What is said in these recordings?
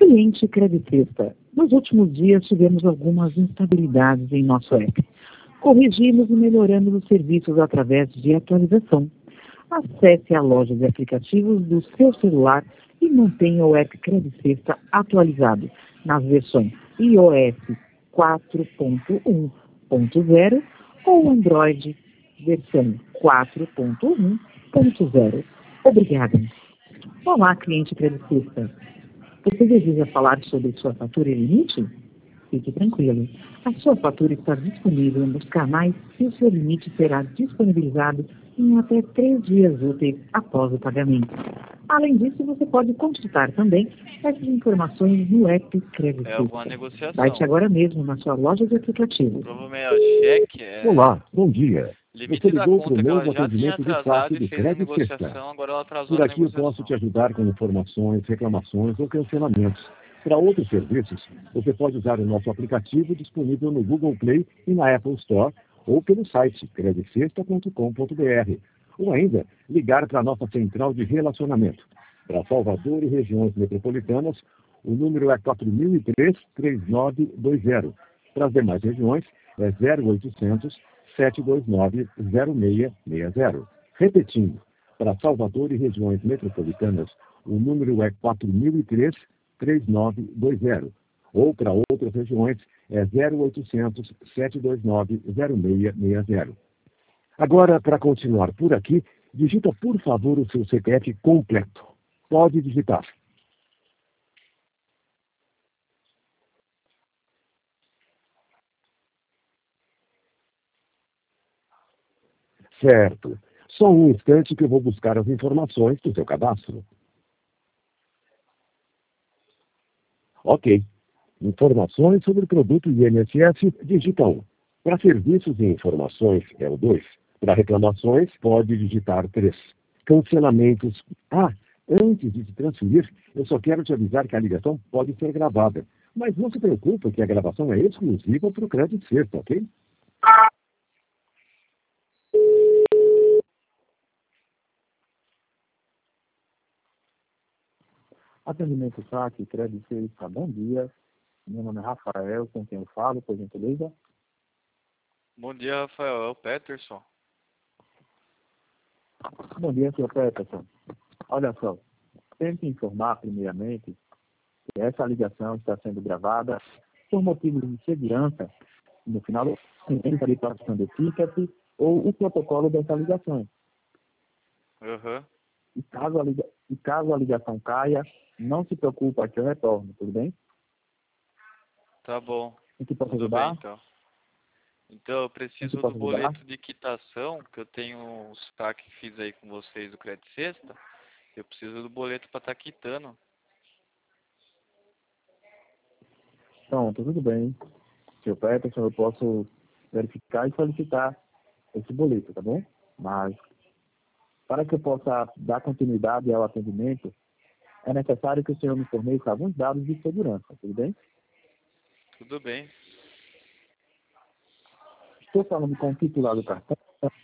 Cliente Credit Sexta. Nos últimos dias tivemos algumas instabilidades em nosso app. Corrigimos e melhoramos os serviços através de atualização. Acesse a loja de aplicativos do seu celular e mantenha o app Credit Sexta atualizado nas versões iOS 4.1.0 ou Android versão 4.1.0. Obrigada. Olá, cliente Credit Sexta. Você deseja falar sobre sua fatura e limite? Fique tranquilo. A sua fatura está disponível nos canais e o seu limite será disponibilizado em até 3 dias úteis após o pagamento. Além disso, você pode consultar também essas informações no app Credit É alguma negociação. Baixe agora mesmo na sua loja de aplicativos. Provavelmente é cheque. Olá, bom dia. Limite Você da ligou conta para o que ela novo já tinha atendimento de atrasado saque e do fez a Credit Sexta. negociação, agora ela atrasou Por a aqui eu negociação. posso te ajudar com informações, reclamações ou cancelamentos. Para outros serviços, você pode usar o nosso aplicativo disponível no Google Play e na Apple Store ou pelo site creditsexta.com.br. Ou ainda, ligar para a nossa central de relacionamento. Para Salvador e regiões metropolitanas, o número é 4003-3920. Para as demais regiões, é 0800 729-0660. Repetindo, para Salvador e regiões metropolitanas, o número é 4003-3920. Ou para outras regiões, é 0800 729-0660. Agora, para continuar por aqui, digita, por favor, o seu CPF completo. Pode digitar. Certo. Só um instante que eu vou buscar as informações do seu cadastro. Ok. Informações sobre o produto INSS, digita 1. Para serviços e informações, é o 2. Para reclamações, pode digitar 3. Cancelamentos. Antes de te transferir, eu só quero te avisar que a ligação pode ser gravada. Mas não se preocupe que a gravação é exclusiva para o Credit Sexta, ok? Atendimento saque, Credit Sexta, bom dia. Meu nome é Rafael, com quem eu falo, por gentileza. Bom dia, Rafael. É o Peterson. Bom dia, senhor Peterson. Olha só, tenho que informar, primeiramente, que essa ligação está sendo gravada por motivos de segurança. No final, tem participação do ticket ou o protocolo dessa ligação. Uhum. E caso a ligação caia, não se preocupe, que eu retorno, tudo bem? Tá bom. Em que posso Tudo ajudar? bem, então. Então, eu preciso do posso ajudar? boleto de quitação, que eu tenho um saque que fiz aí com vocês do Credit Sexta. Eu preciso do boleto para estar quitando. Pronto, tudo bem. Senhor Peterson, eu posso verificar e solicitar esse boleto, tá bom? Mas, para que eu possa dar continuidade ao atendimento, é necessário que o senhor me forneça alguns dados de segurança, tudo bem? Tudo bem. Estou falando com o titular do cartão.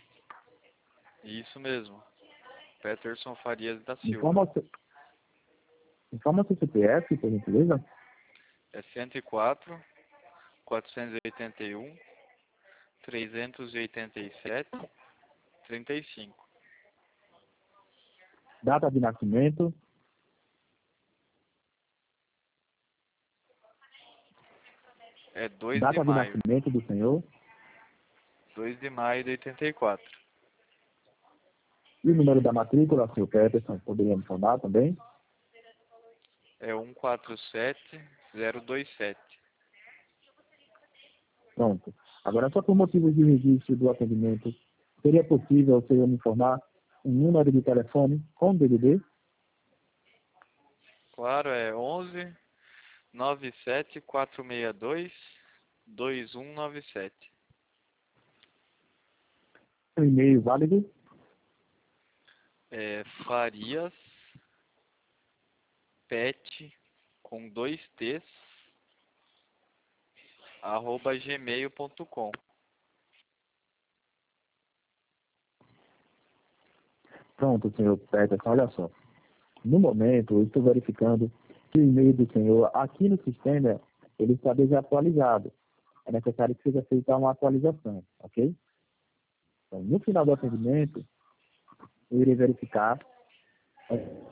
Isso mesmo. Peterson Farias da Silva. Informa seu CPF, por gentileza. É 104 481 387 35. Data de nascimento. É 2 de Data de maio. nascimento do senhor. 2 de maio de 84. E o número da matrícula, senhor Peterson, poderia me informar também? É 147027. Pronto. Agora, só por motivos de registro do atendimento, seria possível o senhor me informar um número de telefone com DDD? Claro, é 11 97 462 2197. Um e-mail válido? É Farias Pet com 2 T's @gmail.com. Pronto, senhor Peterson, olha só. No momento, eu estou verificando o e-mail do senhor aqui no sistema ele está desatualizado. É necessário que seja feita uma atualização, ok? Então, no final do atendimento, eu irei verificar